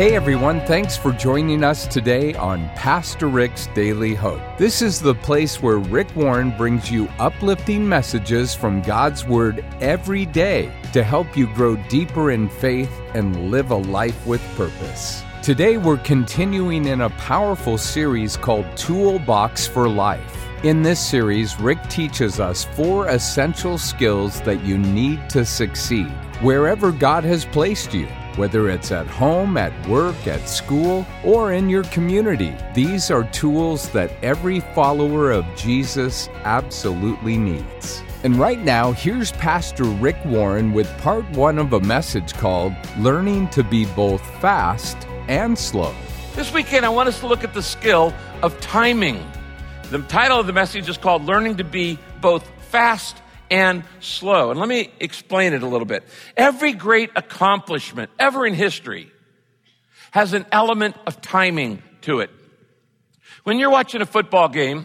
Hey everyone, thanks for joining us today on Pastor Rick's Daily Hope. This is the place where Rick Warren brings you uplifting messages from God's Word every day to help you grow deeper in faith and live a life with purpose. Today we're continuing in a powerful series called Toolbox for Life. In this series, Rick teaches us 4 essential skills that you need to succeed wherever God has placed you. Whether it's at home, at work, at school, or in your community, these are tools that every follower of Jesus absolutely needs. And right now, here's Pastor Rick Warren with part 1 of a message called Learning to be Both Fast and Slow. This weekend, I want us to look at the skill of timing. The title of the message is called Learning to be Both Fast and Slow. And let me explain it a little bit. Every great accomplishment ever in history has an element of timing to it. When you're watching a football game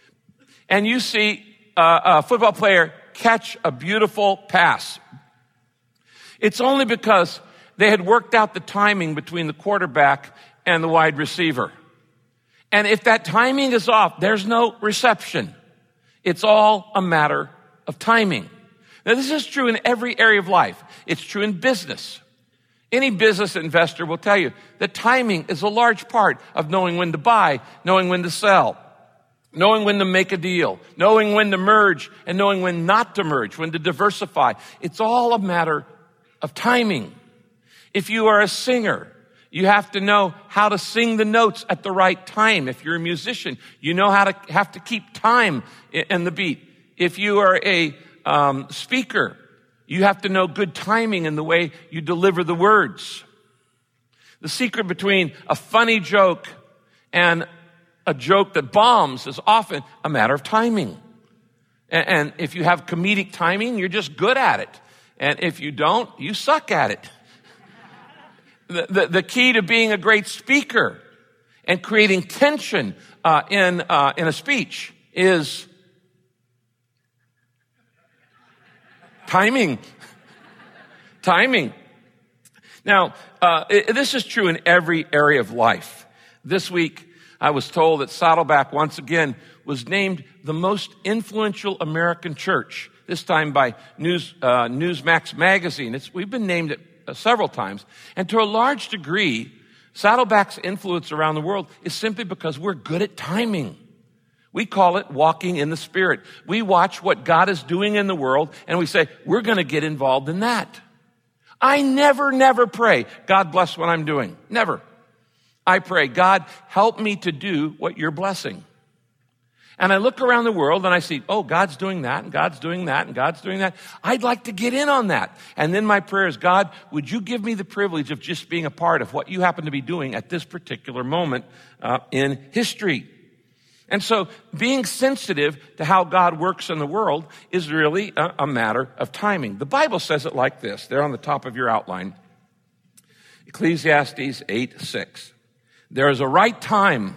and you see a football player catch a beautiful pass, it's only because they had worked out the timing between the quarterback and the wide receiver. And if that timing is off, there's no reception. It's all a matter of timing. Now, this is true in every area of life. It's true in business. Any business investor will tell you that timing is a large part of knowing when to buy, knowing when to sell, knowing when to make a deal, knowing when to merge, and knowing when not to merge, when to diversify. It's all a matter of timing. If you are a singer, you have to know how to sing the notes at the right time. If you're a musician, you know how to have to keep time in the beat. If you are a speaker, you have to know good timing in the way you deliver the words. The secret between a funny joke and a joke that bombs is often a matter of timing. And if you have comedic timing, you're just good at it. And if you don't, you suck at it. The key to being a great speaker and creating tension in a speech is timing. Timing. Now, this is true in every area of life. This week, I was told that Saddleback once again was named the most influential American church, this time by Newsmax magazine. We've been named it several times. And to a large degree, Saddleback's influence around the world is simply because we're good at timing. We call it walking in the Spirit. We watch what God is doing in the world, and we say, we're going to get involved in that. I never pray, God bless what I'm doing. Never. I pray, God, help me to do what you're blessing. And I look around the world and I see, oh, God's doing that, and God's doing that, and God's doing that. I'd like to get in on that. And then my prayer is, God, would you give me the privilege of just being a part of what you happen to be doing at this particular moment in history? And so being sensitive to how God works in the world is really a matter of timing. The Bible says it like this. They're on the top of your outline. Ecclesiastes 8:6. There is a right time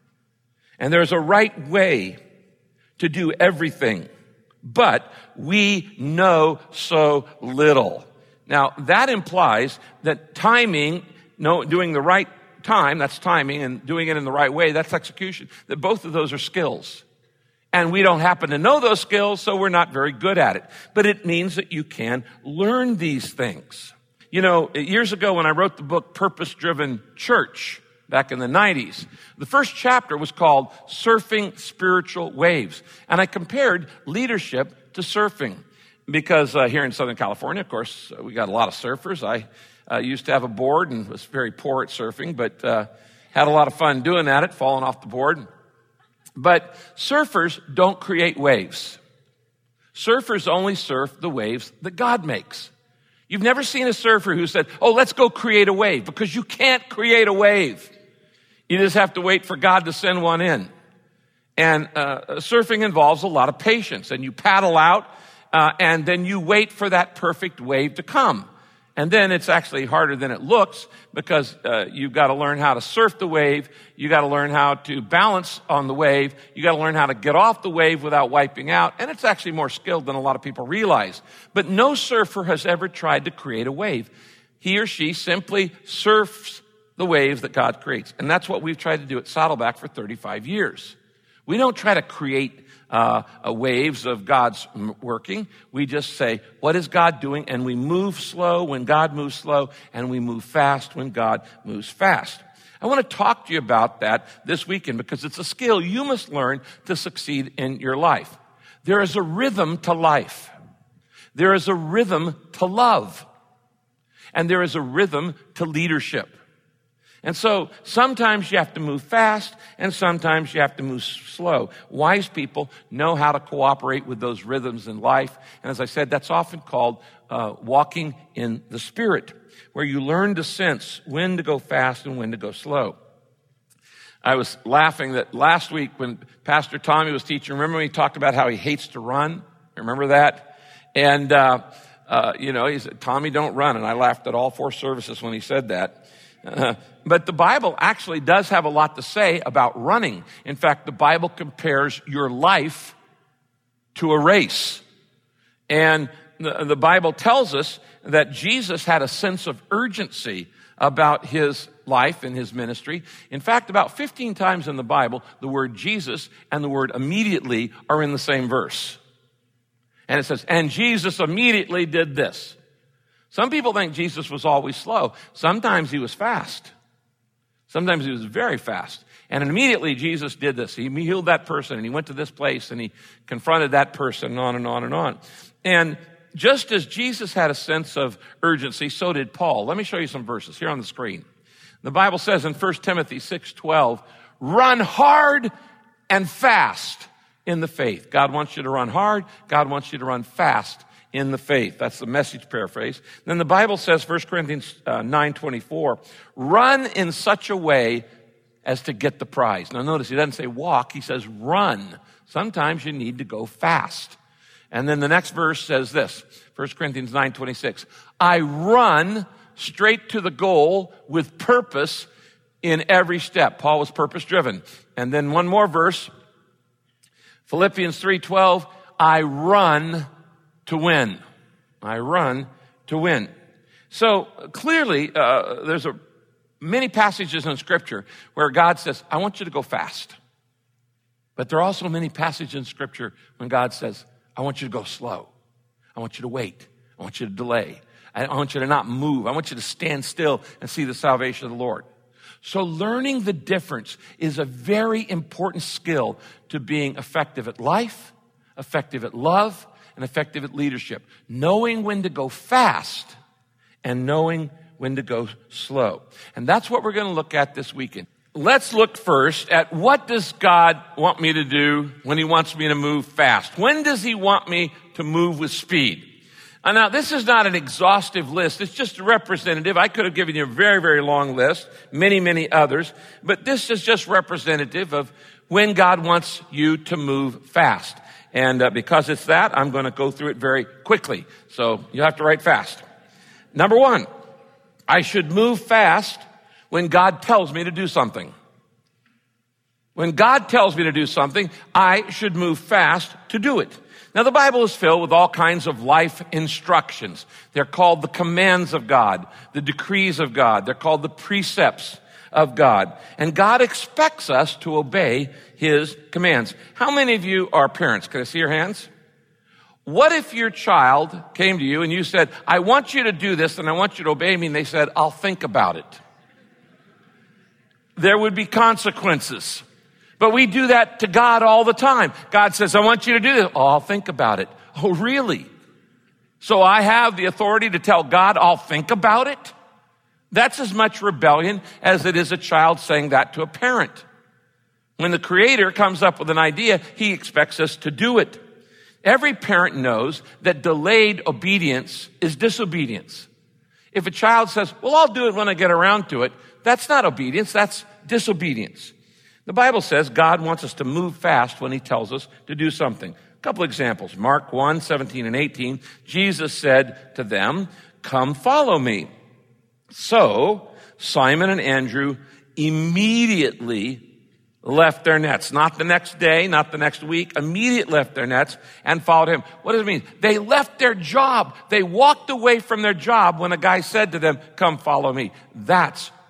and there's a right way to do everything, but we know so little. Now, that implies that timing, doing the right time, that's timing, and doing it in the right way, that's execution, that both of those are skills. And we don't happen to know those skills, so we're not very good at it. But it means that you can learn these things. You know, years ago when I wrote the book Purpose-Driven Church, back in the 90s, the first chapter was called Surfing Spiritual Waves. And I compared leadership to surfing. Because here in Southern California, of course, we got a lot of surfers. I used to have a board and was very poor at surfing, but had a lot of fun doing that, falling off the board. But surfers don't create waves. Surfers only surf the waves that God makes. You've never seen a surfer who said, oh, let's go create a wave, because you can't create a wave. You just have to wait for God to send one in. And surfing involves a lot of patience, and you paddle out, and then you wait for that perfect wave to come. And then it's actually harder than it looks, because you've got to learn how to surf the wave. You got to learn how to balance on the wave. You got to learn how to get off the wave without wiping out. And it's actually more skilled than a lot of people realize. But no surfer has ever tried to create a wave. He or she simply surfs the waves that God creates. And that's what we've tried to do at Saddleback for 35 years. We don't try to create waves of God's working. We just say, what is God doing? And we move slow when God moves slow, and we move fast when God moves fast. I want to talk to you about that this weekend because it's a skill you must learn to succeed in your life. There is a rhythm to life. There is a rhythm to love. And there is a rhythm to leadership. And so sometimes you have to move fast and sometimes you have to move slow. Wise people know how to cooperate with those rhythms in life. And as I said, that's often called walking in the Spirit, where you learn to sense when to go fast and when to go slow. I was laughing that last week when Pastor Tommy was teaching, remember when he talked about how he hates to run? Remember that? And, he said, Tommy, don't run. And I laughed at all 4 services when he said that. But the Bible actually does have a lot to say about running. In fact, the Bible compares your life to a race. And the Bible tells us that Jesus had a sense of urgency about his life and his ministry. In fact, about 15 times in the Bible, the word Jesus and the word immediately are in the same verse. And it says, and Jesus immediately did this. Some people think Jesus was always slow. Sometimes he was fast. Sometimes he was very fast. And immediately Jesus did this. He healed that person and he went to this place and he confronted that person and on and on and on. And just as Jesus had a sense of urgency, so did Paul. Let me show you some verses here on the screen. The Bible says in 1 Timothy 6:12, run hard and fast in the faith. God wants you to run hard. God wants you to run fast in the faith. That's the Message paraphrase. Then the Bible says, 1 Corinthians 9:24, run in such a way as to get the prize. Now notice, he doesn't say walk, he says run. Sometimes you need to go fast. And then the next verse says this, 1 Corinthians 9:26, I run straight to the goal with purpose in every step. Paul was purpose driven. And then one more verse, Philippians 3:12, I run to win. I run to win. So clearly, there's many passages in Scripture where God says, I want you to go fast. But there are also many passages in Scripture when God says, I want you to go slow. I want you to wait. I want you to delay. I want you to not move. I want you to stand still and see the salvation of the Lord. So learning the difference is a very important skill to being effective at life, effective at love, and effective at leadership. Knowing when to go fast and knowing when to go slow. And that's what we're going to look at this weekend. Let's look first at what does God want me to do when he wants me to move fast? When does he want me to move with speed? And now, this is not an exhaustive list. It's just a representative. I could have given you a very, very long list, many, many others. But this is just representative of when God wants you to move fast. And because it's that, I'm going to go through it very quickly. So you have to write fast. Number 1, I should move fast when God tells me to do something. When God tells me to do something, I should move fast to do it. Now, the Bible is filled with all kinds of life instructions. They're called the commands of God, the decrees of God. They're called the precepts of God. And God expects us to obey his commands. How many of you are parents? Can I see your hands? What if your child came to you and you said, I want you to do this and I want you to obey me, and they said, I'll think about it? There would be consequences. But we do that to God all the time. God says, I want you to do this. Oh, I'll think about it. Oh, really? So I have the authority to tell God I'll think about it? That's as much rebellion as it is a child saying that to a parent. When the Creator comes up with an idea, he expects us to do it. Every parent knows that delayed obedience is disobedience. If a child says, well, I'll do it when I get around to it, that's not obedience, that's disobedience. The Bible says God wants us to move fast when he tells us to do something. A couple examples. Mark 1:17 and 18, Jesus said to them, come follow me. So Simon and Andrew immediately left their nets. Not the next day, not the next week, immediately left their nets and followed him. What does it mean? They left their job. They walked away from their job when a guy said to them, come follow me. That's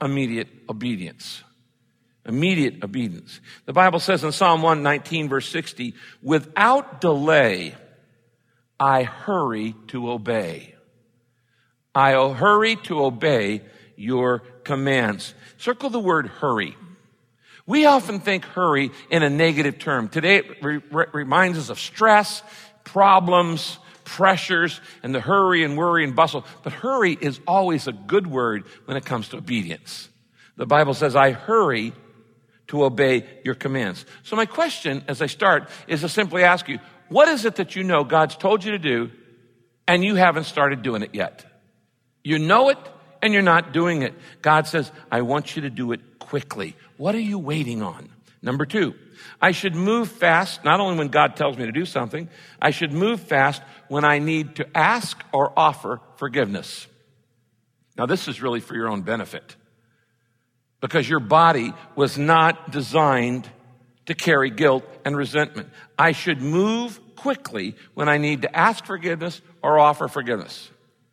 immediate obedience. Immediate obedience. The Bible says in Psalm 119, verse 60, without delay, I hurry to obey. I hurry to obey your commands. Circle the word hurry. We often think hurry in a negative term. Today it reminds us of stress, problems, pressures, and the hurry and worry and bustle. But hurry is always a good word when it comes to obedience. The Bible says, I hurry to obey your commands. So my question as I start is to simply ask you, what is it that you know God's told you to do and you haven't started doing it yet? You know it and you're not doing it. God says, I want you to do it quickly. What are you waiting on? Number 2, I should move fast, not only when God tells me to do something, I should move fast when I need to ask or offer forgiveness. Now this is really for your own benefit, because your body was not designed to carry guilt and resentment. I should move quickly when I need to ask forgiveness or offer forgiveness.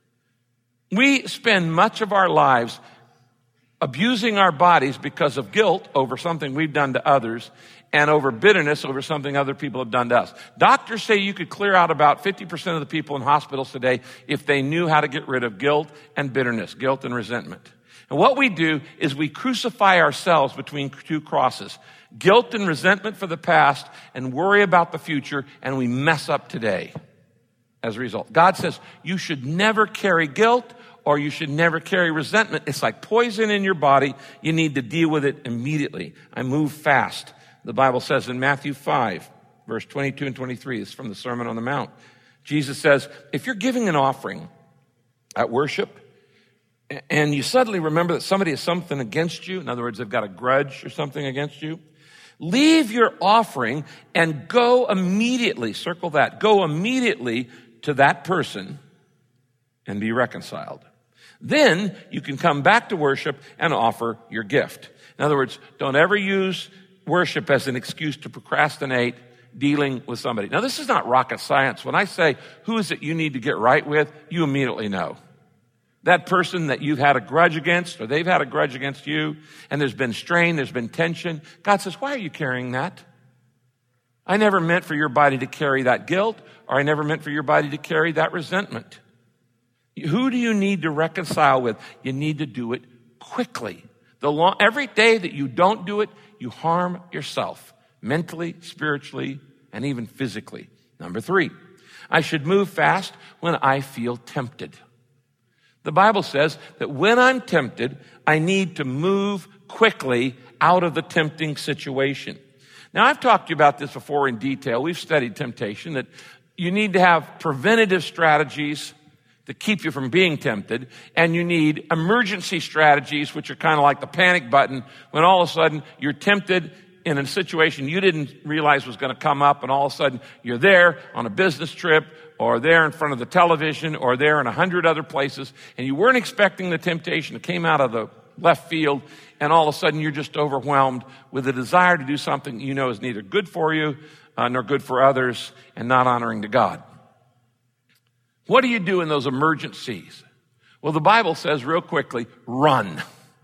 We spend much of our lives abusing our bodies because of guilt over something we've done to others and over bitterness over something other people have done to us. Doctors say you could clear out about 50% of the people in hospitals today if they knew how to get rid of guilt and bitterness, guilt and resentment. And what we do is we crucify ourselves between 2 crosses, guilt and resentment for the past and worry about the future, and we mess up today as a result. God says you should never carry guilt or you should never carry resentment. It's like poison in your body. You need to deal with it immediately. I move fast. The Bible says in Matthew 5, verse 22 and 23, this is from the Sermon on the Mount. Jesus says, if you're giving an offering at worship, and you suddenly remember that somebody has something against you, in other words, they've got a grudge or something against you, leave your offering and go immediately, circle that, go immediately to that person and be reconciled. Then you can come back to worship and offer your gift. In other words, don't ever use worship as an excuse to procrastinate dealing with somebody. Now, this is not rocket science. When I say, who is it you need to get right with, you immediately know. That person that you've had a grudge against, or they've had a grudge against you, and there's been strain, there's been tension. God says, why are you carrying that? I never meant for your body to carry that guilt, or I never meant for your body to carry that resentment. Who do you need to reconcile with? You need to do it quickly. Every day that you don't do it, you harm yourself, mentally, spiritually, and even physically. Number 3, I should move fast when I feel tempted. The Bible says that when I'm tempted, I need to move quickly out of the tempting situation. Now, I've talked to you about this before in detail. We've studied temptation, that you need to have preventative strategies to keep you from being tempted, and you need emergency strategies, which are kind of like the panic button when all of a sudden you're tempted in a situation you didn't realize was going to come up, and all of a sudden you're there on a business trip, or there in front of the television, or there in 100 other places, and you weren't expecting the temptation. It came out of the left field, and all of a sudden you're just overwhelmed with the desire to do something you know is neither good for you, nor good for others, and not honoring to God. What do you do in those emergencies? Well, the Bible says real quickly, run.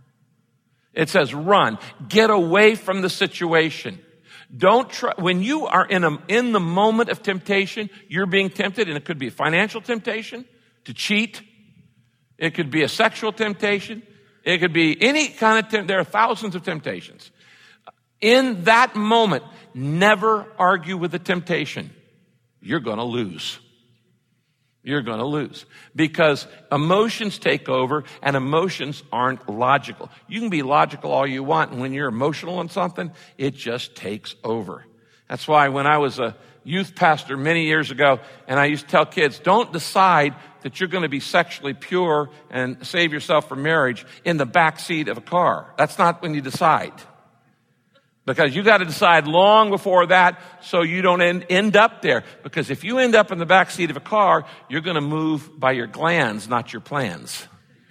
It says run. Get away from the situation. Don't try, when you are in the moment of temptation, you're being tempted, and it could be a financial temptation to cheat. It could be a sexual temptation. It could be any kind of temptation. There are thousands of temptations. In that moment, never argue with the temptation. You're going to lose. You're going to lose, because emotions take over, and emotions aren't logical. You can be logical all you want, and when you're emotional on something, it just takes over. That's why when I was a youth pastor many years ago, and I used to tell kids, don't decide that you're going to be sexually pure and save yourself for marriage in the back seat of a car. That's not when you decide. Because you got to decide long before that so you don't end up there. Because if you end up in the back seat of a car, you're going to move by your glands, not your plans.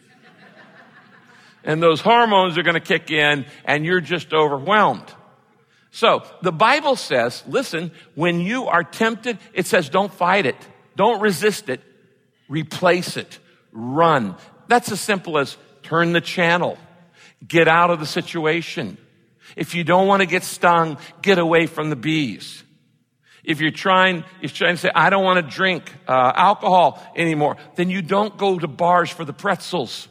And those hormones are going to kick in, and you're just overwhelmed. So the Bible says, listen, when you are tempted, it says don't fight it. Don't resist it. Replace it. Run. That's as simple as turn the channel. Get out of the situation. If you don't want to get stung, get away from the bees. If you're trying to say, I don't want to drink alcohol anymore, then you don't go to bars for the pretzels.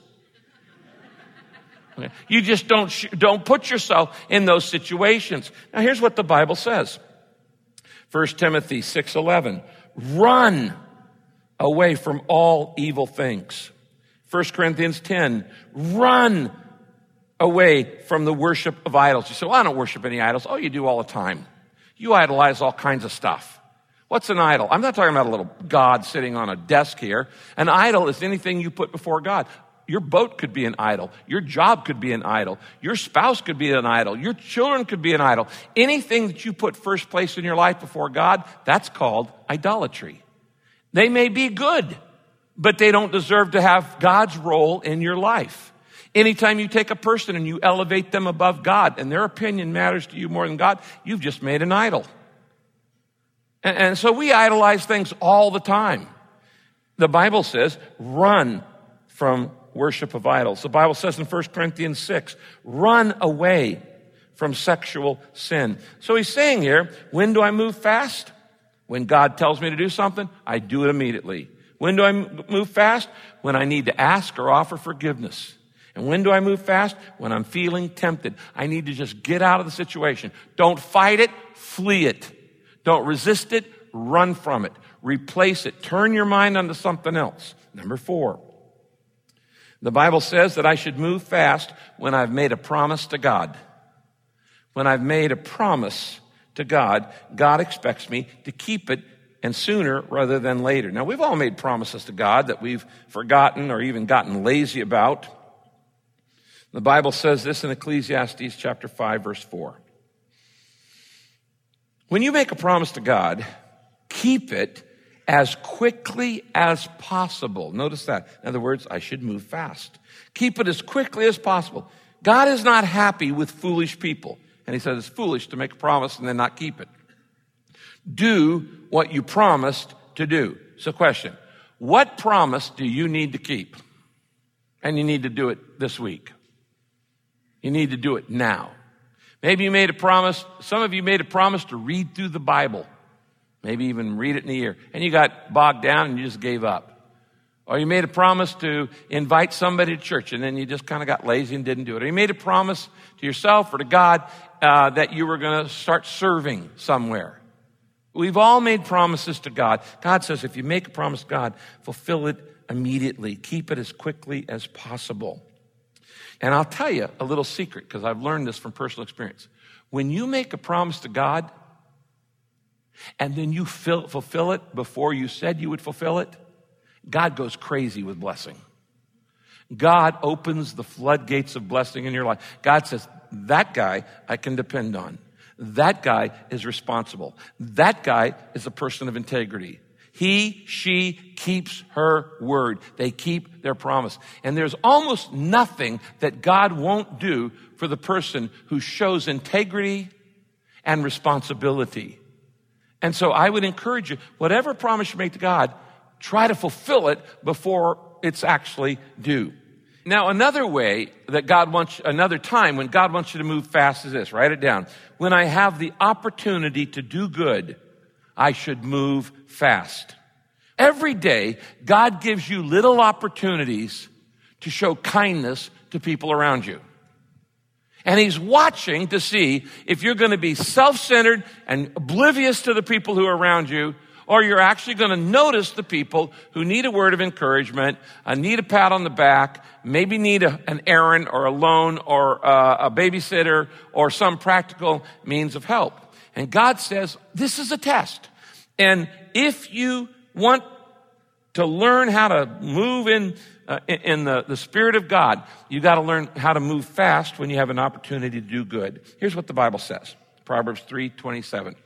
Okay? You just don't put yourself in those situations. Now here's what the Bible says. 1 Timothy 6:11. Run away from all evil things. 1 Corinthians 10. Run away from the worship of idols. You say, well, I don't worship any idols. Oh, you do all the time. You idolize all kinds of stuff. What's an idol? I'm not talking about a little God sitting on a desk here. An idol is anything you put before God. Your boat could be an idol. Your job could be an idol. Your spouse could be an idol. Your children could be an idol. Anything that you put first place in your life before God, that's called idolatry. They may be good, but they don't deserve to have God's role in your life. Anytime you take a person and you elevate them above God and their opinion matters to you more than God, you've just made an idol. And so we idolize things all the time. The Bible says, run from worship of idols. The Bible says in 1 Corinthians 6, run away from sexual sin. So he's saying here, when do I move fast? When God tells me to do something, I do it immediately. When do I move fast? When I need to ask or offer forgiveness. And when do I move fast? When I'm feeling tempted. I need to just get out of the situation. Don't fight it, flee it. Don't resist it, run from it. Replace it. Turn your mind onto something else. Number 4. The Bible says that I should move fast when I've made a promise to God. When I've made a promise to God, God expects me to keep it, and sooner rather than later. Now, we've all made promises to God that we've forgotten or even gotten lazy about. The Bible says this in Ecclesiastes chapter 5, verse 4. When you make a promise to God, keep it as quickly as possible. Notice that. In other words, I should move fast. Keep it as quickly as possible. God is not happy with foolish people. And he says it's foolish to make a promise and then not keep it. Do what you promised to do. So question, what promise do you need to keep? And you need to do it this week. You need to do it now. Maybe you made a promise. Some of you made a promise to read through the Bible. Maybe even read it in a year. And you got bogged down and you just gave up. Or you made a promise to invite somebody to church and then you just kind of got lazy and didn't do it. Or you made a promise to yourself or to God that you were going to start serving somewhere. We've all made promises to God. God says if you make a promise to God, fulfill it immediately. Keep it as quickly as possible. And I'll tell you a little secret because I've learned this from personal experience. When you make a promise to God and then you fulfill it before you said you would fulfill it, God goes crazy with blessing. God opens the floodgates of blessing in your life. God says, that guy I can depend on. That guy is responsible. That guy is a person of integrity. He, she keeps her word. They keep their promise. And there's almost nothing that God won't do for the person who shows integrity and responsibility. And so I would encourage you, whatever promise you make to God, try to fulfill it before it's actually due. Now, another way that another time when God wants you to move fast is this. Write it down. When I have the opportunity to do good, I should move fast. Every day, God gives you little opportunities to show kindness to people around you. And he's watching to see if you're going to be self-centered and oblivious to the people who are around you, or you're actually going to notice the people who need a word of encouragement, need a pat on the back, maybe need an errand or a loan or a babysitter or some practical means of help. And God says, this is a test. And if you want to learn how to move in the Spirit of God, you got to learn how to move fast when you have an opportunity to do good. Here's what the Bible says. Proverbs 3:27.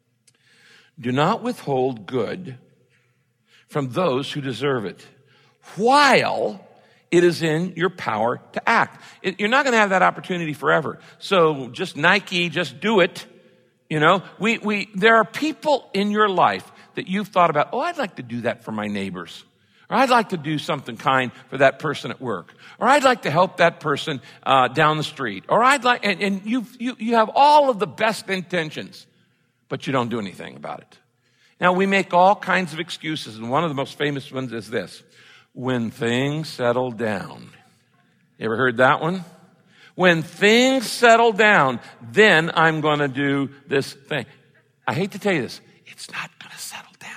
Do not withhold good from those who deserve it, while it is in your power to act. You're not going to have that opportunity forever. So just Nike, just do it. You know, there are people in your life that you've thought about, oh, I'd like to do that for my neighbors. Or I'd like to do something kind for that person at work. Or I'd like to help that person down the street. Or I'd like, and you have all of the best intentions, but you don't do anything about it. Now, we make all kinds of excuses, and one of the most famous ones is this: when things settle down. You ever heard that one? When things settle down, then I'm going to do this thing. I hate to tell you this, it's not going to settle down.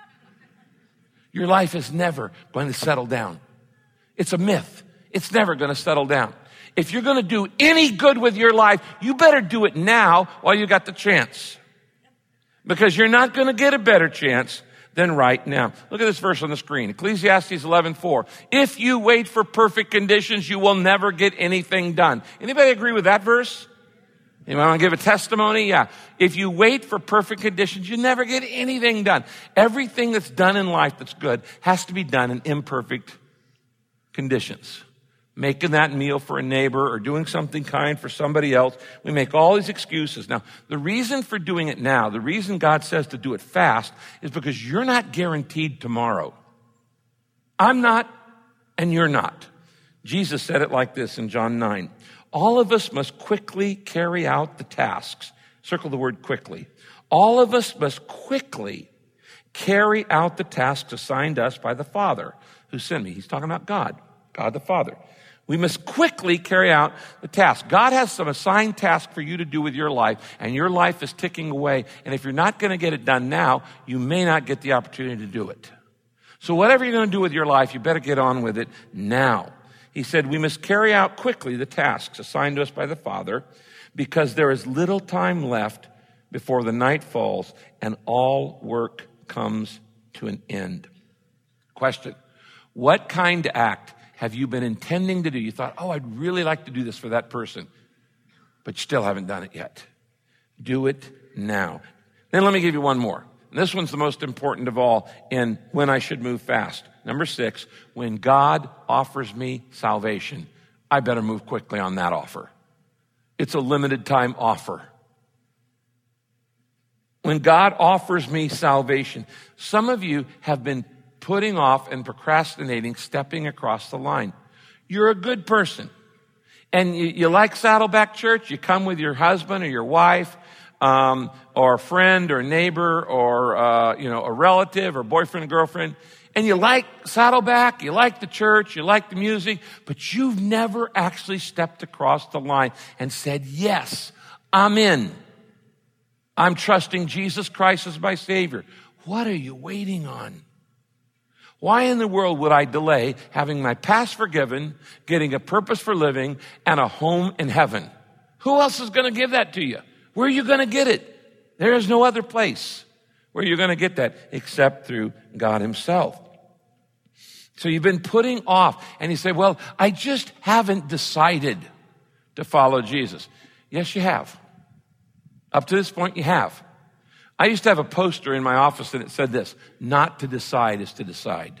Your life is never going to settle down. It's a myth. It's never going to settle down. If you're going to do any good with your life, you better do it now while you got the chance. Because you're not going to get a better chance than right now. Look at this verse on the screen. Ecclesiastes 11:4. If you wait for perfect conditions, you will never get anything done. Anybody agree with that verse? You want to give a testimony? Yeah. If you wait for perfect conditions, you never get anything done. Everything that's done in life that's good has to be done in imperfect conditions. Making that meal for a neighbor or doing something kind for somebody else. We make all these excuses. Now, the reason for doing it now, the reason God says to do it fast, is because you're not guaranteed tomorrow. I'm not, and you're not. Jesus said it like this in John 9. All of us must quickly carry out the tasks. Circle the word quickly. All of us must quickly carry out the tasks assigned us by the Father who sent me. He's talking about God the Father. We must quickly carry out the task. God has some assigned task for you to do with your life, and your life is ticking away. And if you're not going to get it done now, you may not get the opportunity to do it. So whatever you're going to do with your life, you better get on with it now. He said, we must carry out quickly the tasks assigned to us by the Father, because there is little time left before the night falls and all work comes to an end. Question: what kind of act have you been intending to do? You thought, I'd really like to do this for that person, but you still haven't done it yet. Do it now. Then let me give you one more. And this one's the most important of all in when I should move fast. Number 6, when God offers me salvation, I better move quickly on that offer. It's a limited time offer. When God offers me salvation, some of you have been putting off and procrastinating stepping across the line. You're a good person. And you like Saddleback Church. You come with your husband or your wife, or a friend or a neighbor or, a relative or boyfriend or girlfriend. And you like Saddleback, you like the church, you like the music, but you've never actually stepped across the line and said, yes, I'm in. I'm trusting Jesus Christ as my Savior. What are you waiting on? Why in the world would I delay having my past forgiven, getting a purpose for living, and a home in heaven? Who else is going to give that to you? Where are you going to get it? There is no other place where you're going to get that except through God himself. So you've been putting off, and you say, well, I just haven't decided to follow Jesus. Yes, you have. Up to this point, you have. I used to have a poster in my office and it said this: not to decide is to decide.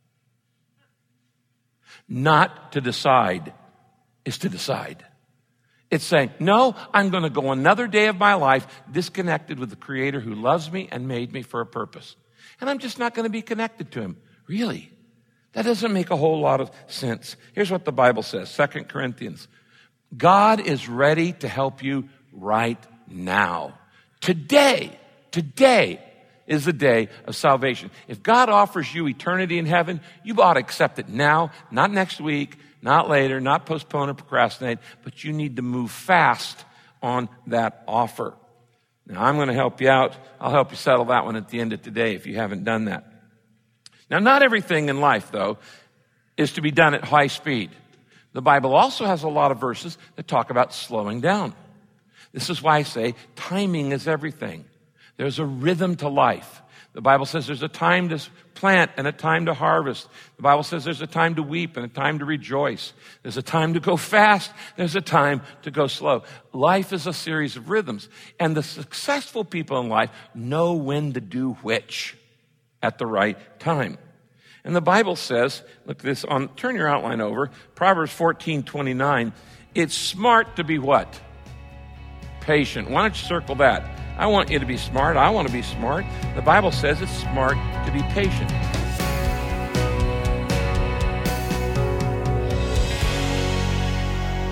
Not to decide is to decide. It's saying, no, I'm going to go another day of my life disconnected with the Creator who loves me and made me for a purpose. And I'm just not going to be connected to him. Really? That doesn't make a whole lot of sense. Here's what the Bible says, 2 Corinthians. God is ready to help you right now. Today is the day of salvation. If God offers you eternity in heaven, you ought to accept it now, not next week, not later, not postpone or procrastinate, but you need to move fast on that offer. Now, I'm going to help you out. I'll help you settle that one at the end of today if you haven't done that. Now, not everything in life, though, is to be done at high speed. The Bible also has a lot of verses that talk about slowing down. This is why I say timing is everything. There's a rhythm to life. The Bible says there's a time to plant and a time to harvest. The Bible says there's a time to weep and a time to rejoice. There's a time to go fast. There's a time to go slow. Life is a series of rhythms. And the successful people in life know when to do which at the right time. And the Bible says, look at this, turn your outline over, Proverbs 14:29, it's smart to be what? Patient. Why don't you circle that? I want you to be smart. I want to be smart. The Bible says it's smart to be patient.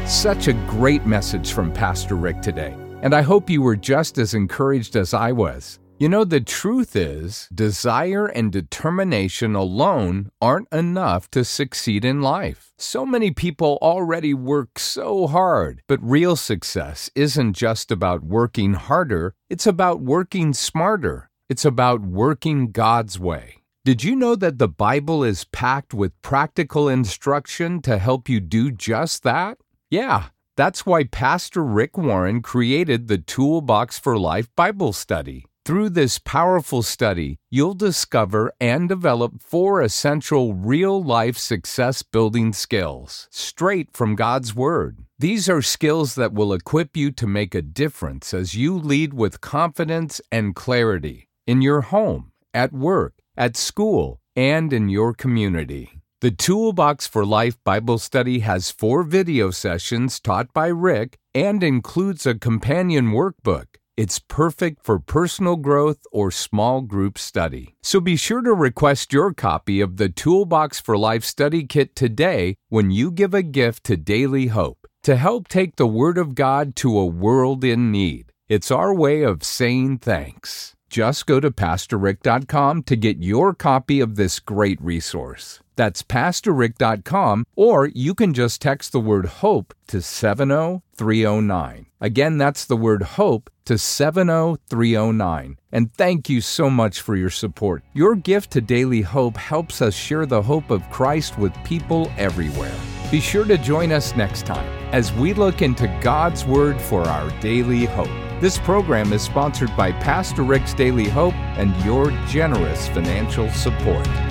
Such a great message from Pastor Rick today, and I hope you were just as encouraged as I was. You know, the truth is, desire and determination alone aren't enough to succeed in life. So many people already work so hard, but real success isn't just about working harder, it's about working smarter. It's about working God's way. Did you know that the Bible is packed with practical instruction to help you do just that? Yeah, that's why Pastor Rick Warren created the Toolbox for Life Bible Study. Through this powerful study, you'll discover and develop 4 essential real-life success-building skills, straight from God's Word. These are skills that will equip you to make a difference as you lead with confidence and clarity in your home, at work, at school, and in your community. The Toolbox for Life Bible Study has 4 video sessions taught by Rick and includes a companion workbook. It's perfect for personal growth or small group study. So be sure to request your copy of the Toolbox for Life Study Kit today when you give a gift to Daily Hope to help take the Word of God to a world in need. It's our way of saying thanks. Just go to PastorRick.com to get your copy of this great resource. That's PastorRick.com, or you can just text the word HOPE to 70309. Again, that's the word HOPE to 70309. And thank you so much for your support. Your gift to Daily Hope helps us share the hope of Christ with people everywhere. Be sure to join us next time as we look into God's Word for our daily hope. This program is sponsored by Pastor Rick's Daily Hope and your generous financial support.